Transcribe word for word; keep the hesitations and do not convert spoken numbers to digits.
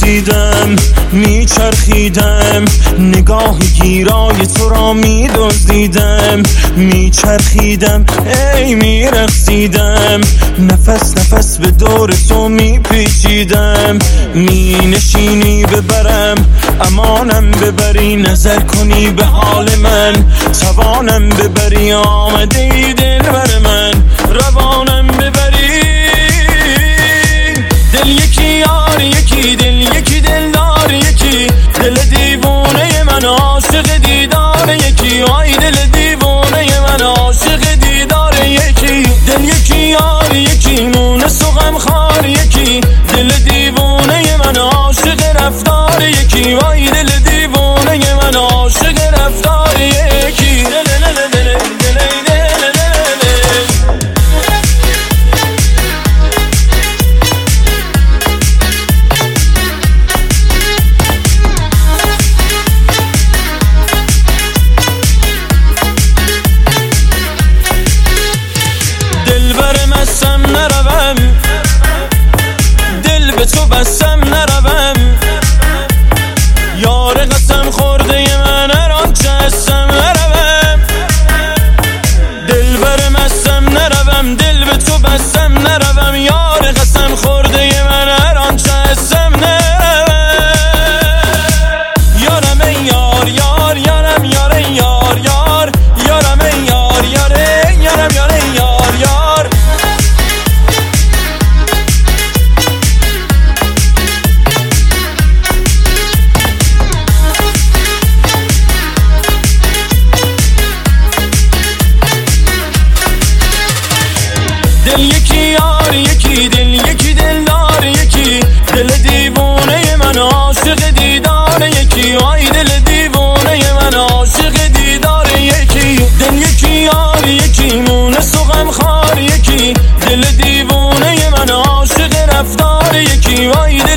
میدیدم میچرخیدم، نگاه گیرای تو را میدزدیدم، میچرخیدم ای میرقصیدم، نفس نفس به دور تو میپیچیدم، مینشینی ببرم امانم ببری، نظر کنی به حال من توانم ببری، آمده ای دل بر من روانم ببری، دل یکی یار یکی دل یکی دلدار یکی، دل دیوانه من عاشق دیدار یکی، آی دل دیوانه من عاشق دیدار یکی، دل یکی یار یکی مونس و غمخوار یکی، دل دیوانه من عاشق رفتار یکی، آی دل دیوانه من عاشق رفتار یکی، دل دل دل دل تو بستم نروم، یار قسم خورده من هر آنچه هستم نروم، دل بر مستم نروم، دل به تو بستم نروم، یار قسم خورده من هر آنچه هستم نروم، یارم ای یار یار یارم یار ای یار یار یارم ای یار یار یارم یار ای یار یار، دل یکی یار یکی دل یکی دلدار یکی، دل دیوانه من عاشق دیدار یکی، آی دل دیوانه من عاشق دیدار یکی، دل یکی یار یکی مونس و غمخوار یکی، دل دیوانه من عاشق رفتار یکی، آی